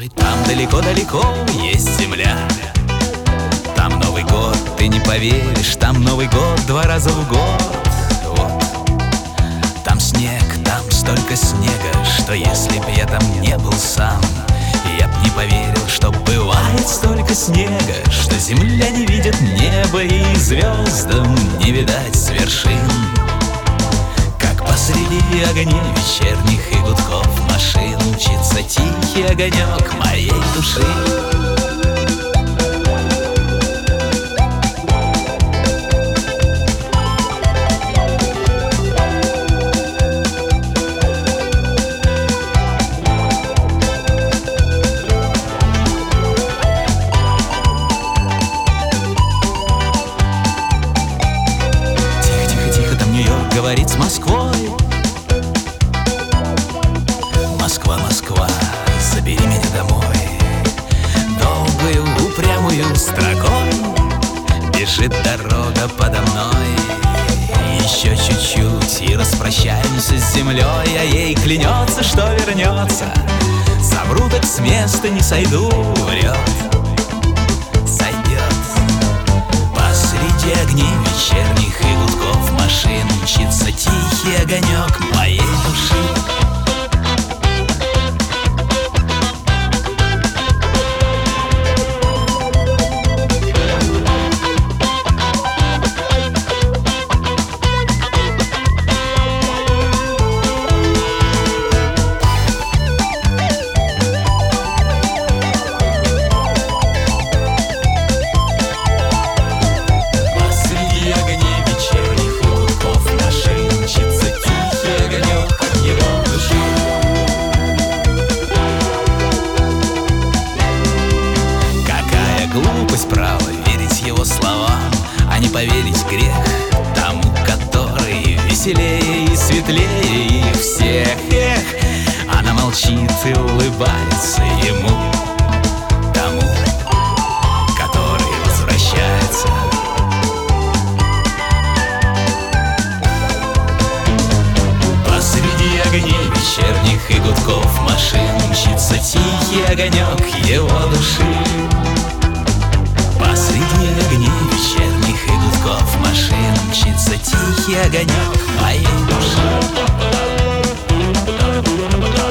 Слушай, там далеко-далеко есть земля. Там Новый год, ты не поверишь, там Новый год 2 раза в год. Вот. Там снег, там столько снега, что если б я там не был сам, я б не поверил, что бывает столько снега, что земля не видит неба и звездам не видать с вершин. Как посреди огней вечерних и гудков машин мчится тихий огонек моей души. Говорит с Москвой: Москва, Москва, забери меня домой. Долгую упрямую строкой бежит дорога подо мной. Еще чуть-чуть и распрощаемся с землей, а ей клянется, что вернется. Совру, так с места не сойду, врет. Сойдет. Посреди огней вечерних и гудков машин мчится тихий огонек моей души. Глупость, право, верить его словам, а не поверить грех тому, который веселее и светлее их всех. Эх, она молчит и улыбается ему, тому, который возвращается. Посреди огней вечерних и гудков машин мчится тихий огонек его души. Посреди огней вечерних и гудков машин мчится тихий огонек моей души.